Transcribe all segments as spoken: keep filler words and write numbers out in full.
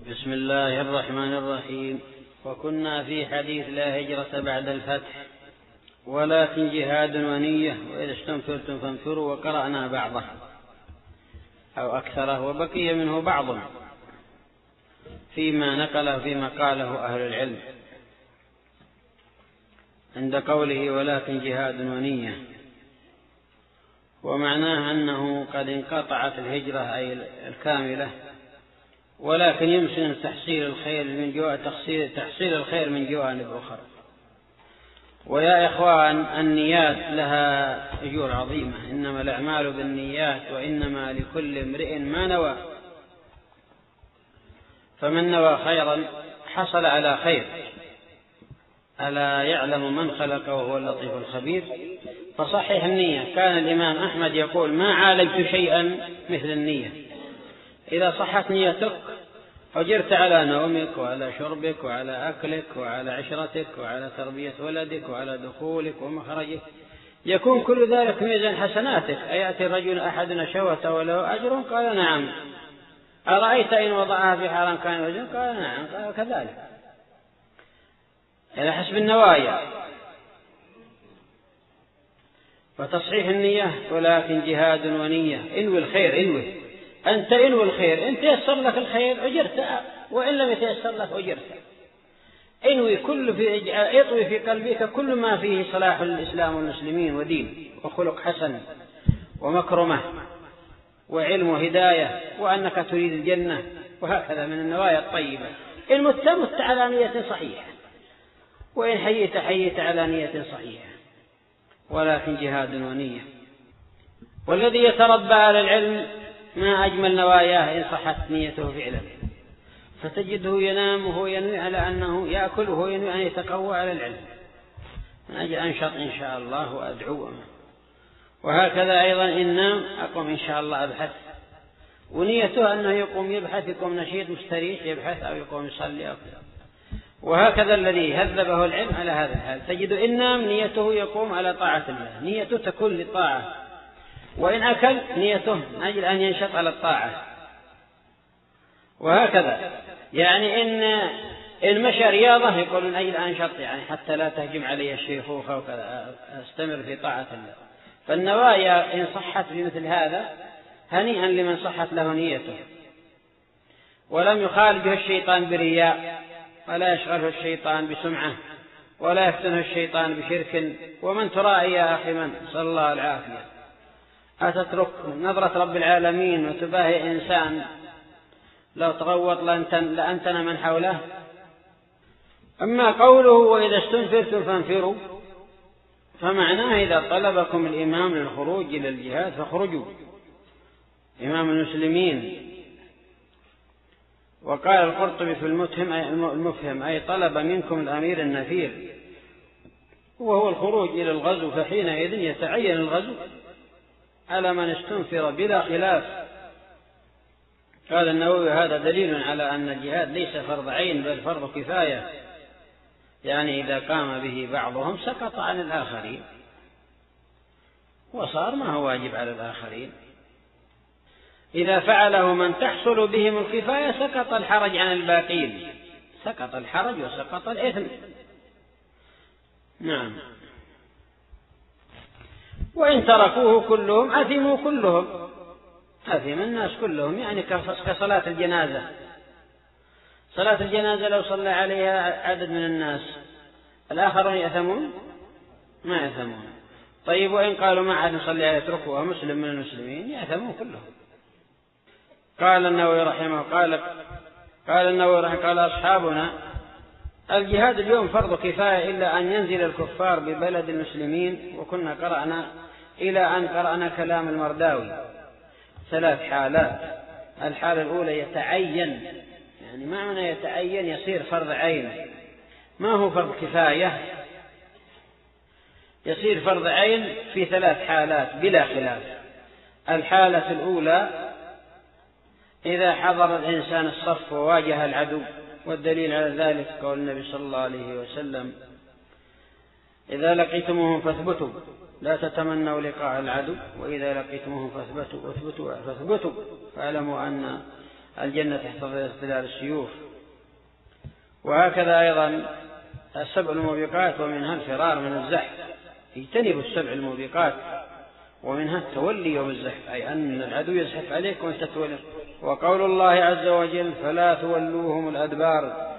بسم الله الرحمن الرحيم. وكنا في حديث لا هجرة بعد الفتح ولكن جهاد ونية، وإذا استنفرتم فانفروا، وقرأنا بعضه أو أكثره وبقي منه بعض فيما نقله فيما قاله أهل العلم عند قوله ولكن جهاد ونية، ومعناه أنه قد انقطعت الهجرة أي الكاملة، ولكن يمكن تحصيل الخير من جوانب تحصيل, تحصيل الخير من جوانب أخرى. ويا إخوان، النيات لها أجور عظيمة، إنما الأعمال بالنيات وإنما لكل امرئ ما نوى، فمن نوى خيرا حصل على خير. ألا يعلم من خلق وهو اللطيف الخبير. فصحح النية. كان الإمام أحمد يقول ما عالجت شيئا مثل النية. إذا صحت نيتك أجرت على نومك وعلى شربك وعلى أكلك وعلى عشرتك وعلى تربية ولدك وعلى دخولك ومخرجك، يكون كل ذلك ميزان حسناتك. أيأتي الرجل أحدنا شهوة وله أجر؟ قال نعم. أرأيت إن وضعها في حرام كان وجه؟ قال نعم. قال كذلك على حسب النوايا. فتصحيح النية ولكن جهاد ونية. انوي الخير، انوي أنت انوي الخير، إن تيسر لك الخير أجرت، وإن لم يتيسر لك أجرت. انوي كل في اطوي في قلبك كل ما فيه صلاح الإسلام والمسلمين ودين وخلق حسن ومكرمة وعلم وهداية، وأنك تريد الجنة، وهكذا من النوايا الطيبة. إن مت مت على نية صحيحة، وإن حييت حييت على نية صحيحة. ولكن جهاد ونية. والذي يتربى على العلم ما أجمل نواياه إن صحت نيته فعلا، فتجده ينام وهو ينوي على أنه يأكل وهو ينوي أن يتقوى على العلم، من أجل أنشط إن شاء الله وأدعو. وهكذا أيضا إن نام أقوم إن شاء الله أبحث، ونيته أنه يقوم يبحث، يقوم نشيط مستريح يبحث، أو يقوم يصلي أو كذا. وهكذا الذي هذبه العلم على هذا الحال، تجد إن نام نيته يقوم على طاعة الله، نيته تكون للطاعة. وإن أكل نيته من أجل أن ينشط على الطاعة. وهكذا يعني إن إن مشى رياضة يقول من أجل أنشط، يعني حتى لا تهجم علي الشيخوخة وكذا، أستمر في طاعة الله. فالنوايا إن صحت بمثل هذا هنيئا لمن صحت له نيته، ولم يخالجه الشيطان برياء، ولا يشغله الشيطان بسمعة، ولا يفتنه الشيطان بشرك. ومن ترائي يا أخي من صلى الله العافية، أتترك نظرة رب العالمين وتباهي إنسان لو تغوط لأنتن من حوله. أما قوله وإذا استنفرتم فانفروا، فمعناه إذا طلبكم الإمام للخروج إلى الجهاد فاخرجوا، إمام المسلمين. وقال القرطبي في المفهم أي, المفهم أي طلب منكم الأمير النفير، وهو الخروج إلى الغزو، فحينئذ يتعين الغزو على من استنفر بلا خلاف. قال النووي هذا دليل على أن الجهاد ليس فرض عين بل فرض كفاية، يعني إذا قام به بعضهم سقط عن الآخرين، وصار ما هو واجب على الآخرين. إذا فعله من تحصل بهم الكفاية سقط الحرج عن الباقين، سقط الحرج وسقط الإثم. نعم. وإن تركوه كلهم أثموا كلهم، أثم الناس كلهم، يعني كصلاة الجنازة. صلاة الجنازة لو صلى عليها عدد من الناس الآخرون يأثمون؟ ما يأثمون. طيب وإن قالوا ما عاد نصلي عليه يتركوها مسلم من المسلمين يأثمون كلهم. قال النووي رحمه قال قال النووي رحمه قال أصحابنا الجهاد اليوم فرض كفاية إلا أن ينزل الكفار ببلد المسلمين. وكنا قرأنا إلى أن قرأنا كلام المرداوي ثلاث حالات. الحالة الأولى يتعين، يعني معنى يتعين يصير فرض عين، ما هو فرض كفاية، يصير فرض عين في ثلاث حالات بلا خلاف. الحالة الأولى إذا حضر الإنسان الصف وواجه العدو، والدليل على ذلك قول النبي صلى الله عليه وسلم إذا لقيتموهم فاثبتوا لا تتمنوا لقاء العدو، وإذا لقيتموهم فاثبتوا فاثبتوا فاثبتوا فاعلموا أن الجنة تحت ظلال السيوف. وهكذا أيضا السبع الموبقات ومنها الفرار من الزحف، اجتنبوا السبع الموبقات ومنها التولي يوم الزحف، أي أن العدو يزحف عليك وأنت تولي. وقول الله عز وجل فلا تولوهم الأدبار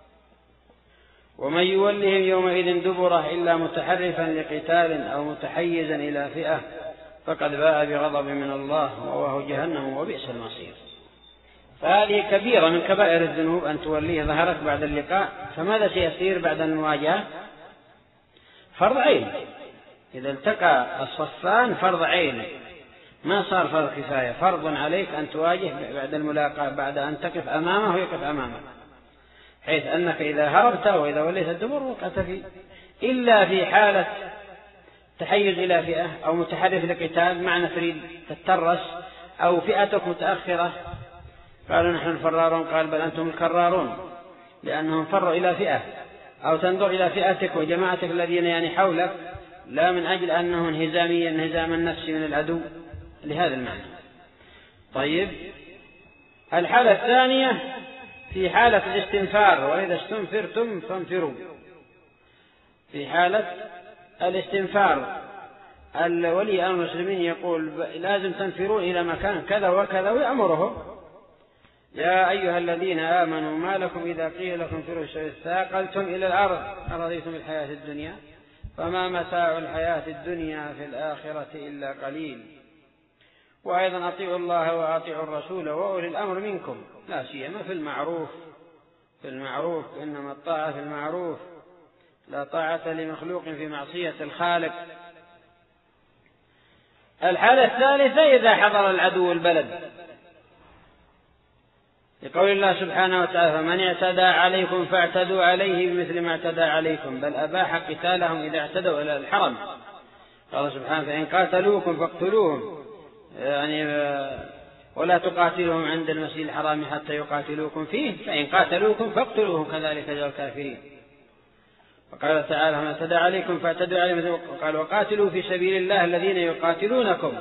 ومن يولهم يومئذ دبره إلا متحرفا لقتال أو متحيزا إلى فئة فقد باء بغضب من الله وواه جهنم وبئس المصير. فهذه كبيرة من كبائر الذنوب أن توليه ظهرك بعد اللقاء. فماذا سيصير بعد المواجهة؟ فرض عين. إذا التقى الصفان فرض عين، ما صار فرض كفاية، فرض عليك أن تواجه بعد الملاقاة، بعد أن تقف أمامه ويقف أمامك، حيث أنك إذا هربت وإذا وليت الدبر وقعت فيه. إلا في حالة تحيز إلى فئة أو متحرف لقتال، معنى تريد تترس أو فئتك متأخرة، قالوا نحن الفرارون، قال بل أنتم الكرارون، لأنهم فروا إلى فئة. أو تنظر إلى فئتك وجماعتك الذين يعني حولك، لا من أجل أنه انهزامي انهزام النفس من العدو، لهذا المعنى. طيب، الحالة الثانية في حالة الاستنفار، وإذا استنفرتم فانفروا. في حالة الاستنفار الولي أمر المسلمين يقول لازم تنفرون إلى مكان كذا وكذا، ويأمرهم يا أيها الذين آمنوا ما لكم إذا قيل لكم انفروا ثاقلتم إلى الأرض أرضيتم بالحياة الدنيا فما متاع الحياة الدنيا في الآخرة إلا قليل. وأيضا أطيعوا الله وأطيعوا الرسول وأولي الأمر منكم، لا سيما في المعروف. في المعروف إنما الطاعة في المعروف، لا طاعة لمخلوق في معصية الخالق. الحالة الثالثة إذا حضر العدو البلد، لقول الله سبحانه وتعالى فمن اعتدى عليكم فاعتدوا عليه بمثل ما اعتدى عليكم بل أباح قتالهم إذا اعتدوا إلى الحرم. قال سبحانه فإن قاتلوكم فاقتلوهم، يعني ولا تقاتلهم عند المسجد الحرام حتى يقاتلوكم فيه فإن قاتلوكم فاقتلوهم كذلك جزاء الكافرين. وقال تعالى من اعتدى عليكم فاعتدوا عليه، وقال وقاتلوا في سبيل الله الذين يقاتلونكم.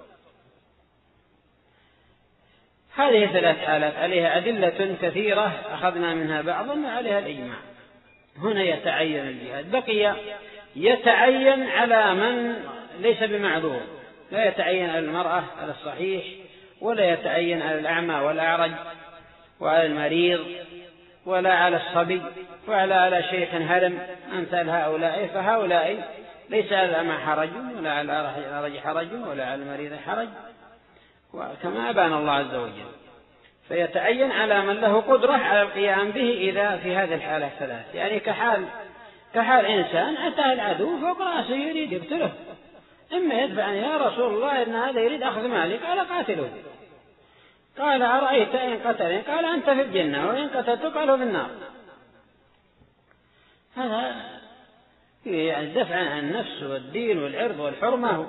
هذه ثلاث حالات عليها أدلة كثيرة أخذنا منها بعضا وعليها الإجماع. هنا يتعين الجهاد، بقي يتعين على من ليس بمعذور، لا يتعين على المرأة على الصحيح، ولا يتعين على الأعمى والأعرج وعلى المريض، ولا على الصبي، ولا على شيخ هرم أمثال هؤلاء. فهؤلاء ليس على الأعمى حرج، ولا على الأعرج حرج، ولا على المريض حرج، وكما أبان الله عز وجل. فيتعين على من له قدرة على القيام به إذا في هذه الحالة الثلاث، يعني كحال كحال إنسان أتاه العدو فوق رأسه يريد يقتله، إما يدفعني يا رسول الله إن هذا يريد أخذ مالي، قال قاتله. قال أرأيت إن قتلني؟ قال أنت في الجنة وإن قتلت قالوا في النار. هذا يعني دفع عن النفس والدين والعرض والحرمة،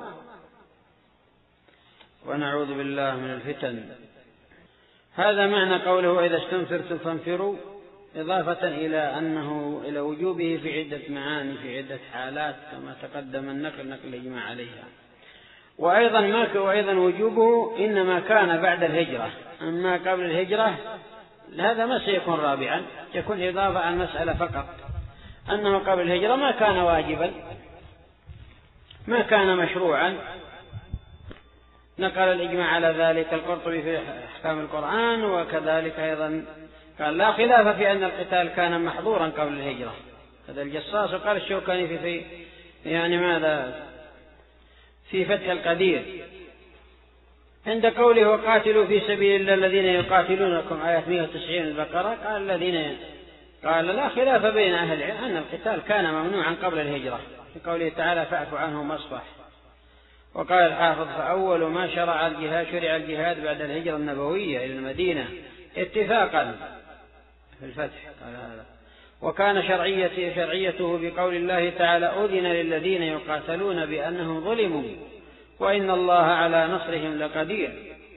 ونعوذ بالله من الفتن. هذا معنى قوله وإذا استنفرتم فانفروا، إضافة إلى أنه إلى وجوبه في عدة معاني في عدة حالات كما تقدم النقل نقل الإجماع عليها. وأيضا ما وأيضا وجوبه إنما كان بعد الهجرة، أما قبل الهجرة هذا ما سيكون رابعا، يكون إضافة عن مسألة فقط، أنه قبل الهجرة ما كان واجبا، ما كان مشروعا. نقل الإجماع على ذلك القرطبي في أحكام القرآن، وكذلك أيضا قال لا خلاف في أن القتال كان محظورا قبل الهجرة. هذا الجصاص. وقال الشوكاني في, في يعني ماذا في فتح القدير عند قوله وقاتلوا في سبيل الله الذين يقاتلونكم آية مئة وتسعين البقرة، قال الذين قال لا خلاف بين أهل العلم أن القتال كان ممنوعا قبل الهجرة في قوله تعالى فاعف عنهم واصفح. وقال الحافظ فأول ما شرع الجهاد شرع الجهاد بعد الهجرة النبوية إلى المدينة اتفاقا في الفتح قال هذا. وكان شرعيته شرعيته بقول الله تعالى أذن للذين يقاتلون بأنهم ظلموا وإن الله على نصرهم لقدير.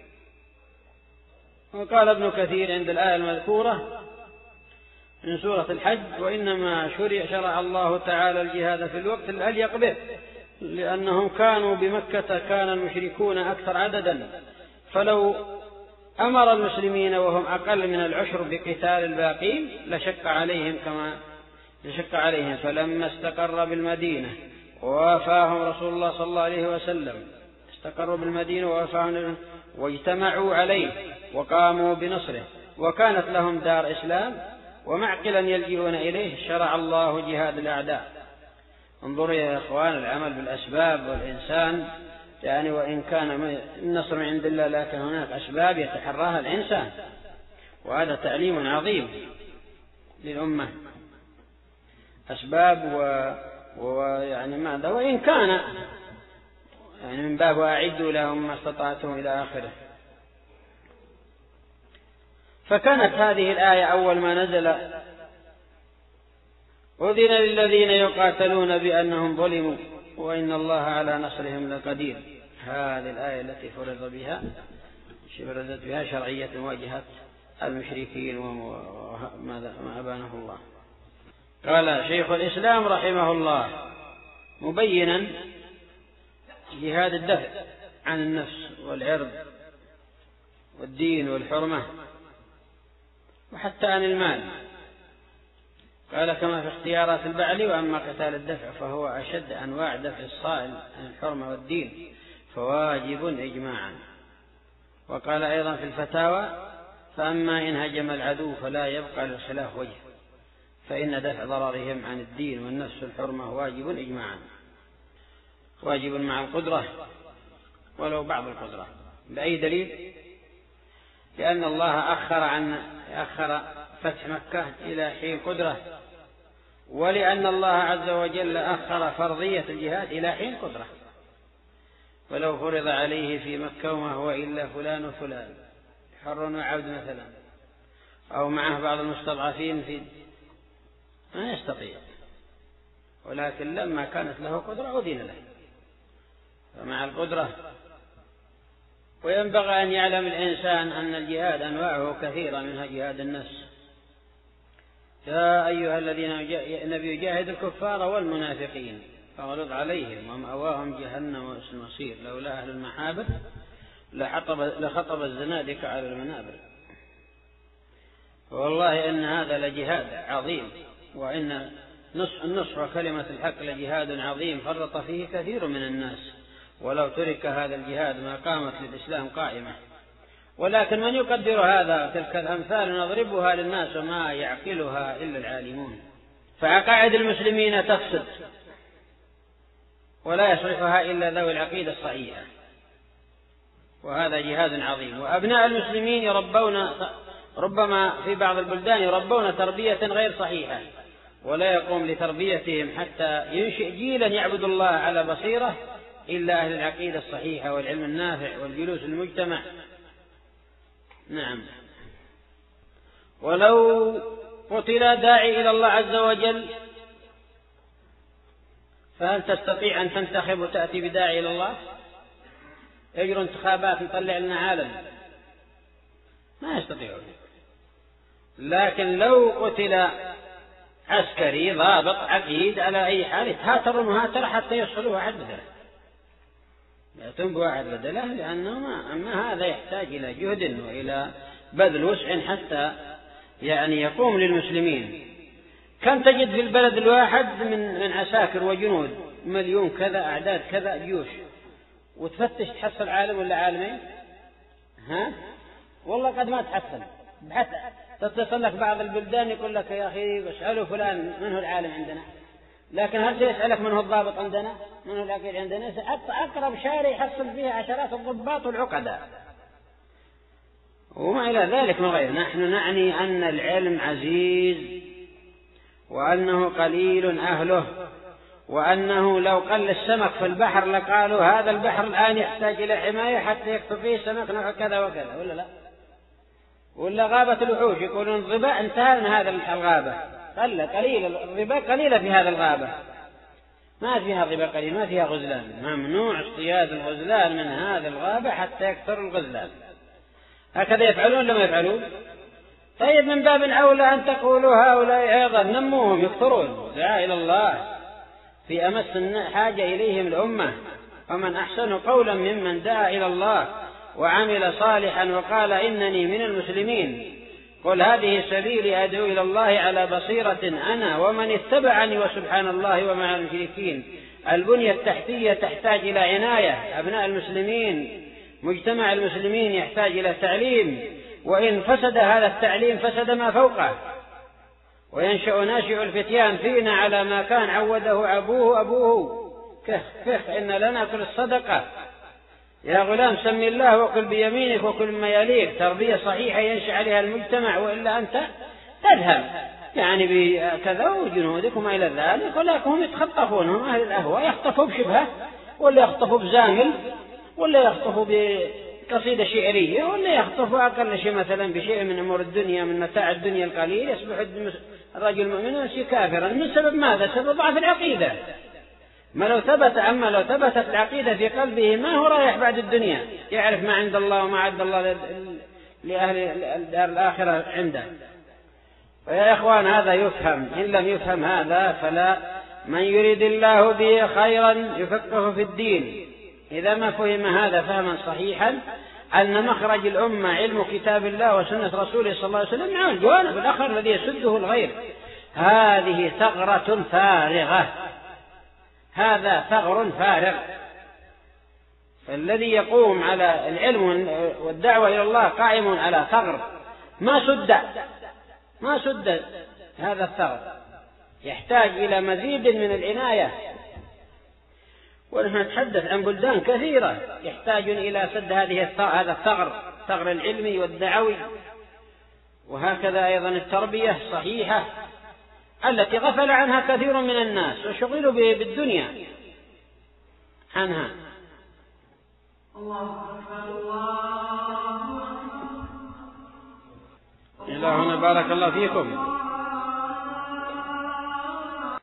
وقال ابن كثير عند الآية المذكورة من سورة الحج وإنما شرع شرع الله تعالى الجهاد في الوقت الأليق به لأنهم كانوا بمكة كان المشركون أكثر عددا، فلو أمر المسلمين وهم أقل من العشر بقتال الباقين لشق عليهم كما لشق عليهم، فلما استقر بالمدينة ووافاهم رسول الله صلى الله عليه وسلم استقروا بالمدينة ووافاهم واجتمعوا عليه وقاموا بنصره وكانت لهم دار إسلام ومعقلا يلجئون إليه، شرع الله جهاد الأعداء. انظروا يا إخوان العمل بالأسباب، والإنسان يعني وإن كان النصر من عند الله لكن هناك أسباب يتحراها الإنسان، وهذا تعليم عظيم للأمة. أسباب ويعني ماذا وإن كان يعني من باب أعدوا لهم ما استطعتم إلى آخره. فكانت هذه الآية أول ما نزل أذن للذين يقاتلون بأنهم ظلموا وإن الله على نصرهم لقدير. هذه الآية التي فرض بها فرضت بها شرعية مواجهة المشركين وما أبانه الله. قال شيخ الإسلام رحمه الله مبينا جهاد الدفع عن النفس والعرض والدين والحرمة وحتى عن المال، قال كما في اختيارات البعلي: وأما قتال الدفع فهو أشد أنواع دفع الصائل عن الحرمة والدين فواجب إجماعا. وقال أيضا في الفتاوى: فأما إن هجم العدو فلا يبقى للخلاف وجه، فإن دفع ضررهم عن الدين والنفس والحرمة واجب إجماعا، واجب مع القدرة ولو بعض القدرة. بأي دليل؟ لأن الله أخر عن أخر فتح مكة إلى حين قدرة، ولأن الله عز وجل أخر فرضية الجهاد إلى حين قدرة. ولو فرض عليه في مكة وما هو إلا فلان وفلان حر وعبد مثلا، أو معه بعض المستضعفين في ما يستطيع، ولكن لما كانت له قدرة أذن له. فمع القدرة. وينبغي أن يعلم الإنسان أن الجهاد أنواعه كثيرة، منها جهاد النفس. يا أيها الذين النبي جاهد الكفار والمنافقين فاغلظ عليهم ومأواهم جهنم وبئس المصير لولا أهل المحابر لخطب الزنادقة على المنابر. والله إن هذا لجهاد عظيم، وإن النصر كلمة الحق لجهاد عظيم فرط فيه كثير من الناس، ولو ترك هذا الجهاد ما قامت للإسلام قائمة. ولكن من يقدر هذا؟ تلك الأمثال نضربها للناس وما يعقلها إلا العالمون. فعقائد المسلمين تفسد ولا يصرفها إلا ذوي العقيدة الصحيحة، وهذا جهاد عظيم. وأبناء المسلمين يربون ربما في بعض البلدان يربون تربية غير صحيحة، ولا يقوم لتربيتهم حتى ينشئ جيلا يعبد الله على بصيرة إلا أهل العقيدة الصحيحة والعلم النافع والجلوس المجتمع. نعم. ولو قتل داعي إلى الله عز وجل فهل تستطيع أن تنتخب وتأتي بداعي إلى الله؟ يجروا انتخابات نطلع لنا عالم، ما يستطيعون. لكن لو قتل عسكري ضابط عقيد على أي حال يتهاتر المهاترة حتى يصلوا واحد بدله، يأتون بواحد بدله، لأنه ما أما هذا يحتاج إلى جهد وإلى بذل وسع حتى يعني يقوم للمسلمين. كم تجد في البلد الواحد من من عساكر وجنود مليون كذا، أعداد كذا جيوش، وتفتش تحصل عالم ولا عالمين؟ ها والله قد ما تحصل. حتى تتصل لك بعض البلدان يقول لك يا أخي اسألوا فلان من هو العالم عندنا، لكن هل سيسألك من هو الضابط عندنا، من هو العقيد عندنا؟ حتى أقرب شارع يحصل فيها عشرات الضباط والعقداء وما إلى ذلك من غير. نحن نعني أن العلم عزيز، وأنه قليل أهله، وأنه لو قل السمك في البحر لقالوا هذا البحر الآن يحتاج إلى حماية حتى يكتب فيه سمك نوع كذا وكذا، ولا لا؟ ولا غابة الوحوش يقولون الظباء انتهى من هذا الغابة، قل قليل الظباء قليلة في هذا الغابة، ما فيها ظباء قليل، ما فيها غزلان، ممنوع اصطياد الغزلان من هذا الغابة حتى يكثر الغزلان. هكذا يفعلون لما يفعلون؟ طيب من باب أولى أن تقولوا هؤلاء أيضا نموهم يكثرون، دعا إلى الله في أمس حاجة إليهم الأمة. ومن أحسن قولا ممن دعا إلى الله وعمل صالحا وقال إنني من المسلمين قل هذه سبيلي أدعو إلى الله على بصيرة أنا ومن اتبعني وسبحان الله ومع المشركين. البنية التحتية تحتاج إلى عناية، أبناء المسلمين مجتمع المسلمين يحتاج إلى تعليم، وإن فسد هذا التعليم فسد ما فوقه، وينشأ ناشئ الفتيان فينا على ما كان عوده أبوه أبوه كخ كخ إن لنا كل الصدقة، يا غلام سم الله وكل بيمينك وكل ما يليك. تربية صحيحة ينشأ عليها المجتمع، وإلا أنت تذهب يعني بكذا وجنودك وما إلى ذلك، ولكنهم يتخطفون، هم أهل الأهواء يخطفوا بشبهة، ولا يخطفوا بزامل، ولا يخطفوا بقصيدة شعرية، ولا يخطفوا أقل شيء مثلا بشيء من أمور الدنيا من متاع الدنيا القليل، يصبح الرجل مؤمنا كافرا. من سبب ماذا؟ سبب ضعف العقيدة. ما لو ثبت أما لو ثبتت العقيدة في قلبه ما هو رايح بعد الدنيا، يعرف ما عند الله وما عد الله لأهل الدار الآخرة عنده. فيا إخوان هذا يفهم، إن لم يفهم هذا فلا. من يريد الله به خيرا يفقهه في الدين. إذا ما فهم هذا فهما صحيحا أن مخرج الأمة علم كتاب الله وسنة رسوله صلى الله عليه وسلم مع الجوانب الآخر الذي يسده الغير، هذه ثغرة فارغة، هذا ثغر فارغ. فالذي يقوم على العلم والدعوة إلى الله قائم على ثغر ما سد ما سد هذا الثغر، يحتاج إلى مزيد من العناية. ونحن نتحدث عن بلدان كثيرة يحتاج إلى سد هذه هذا الثغر، الثغر العلمي والدعوي. وهكذا أيضا التربية صحيحة التي غفل عنها كثير من الناس وشغلوا بالدنيا عنها. إلى هنا بارك الله فيكم.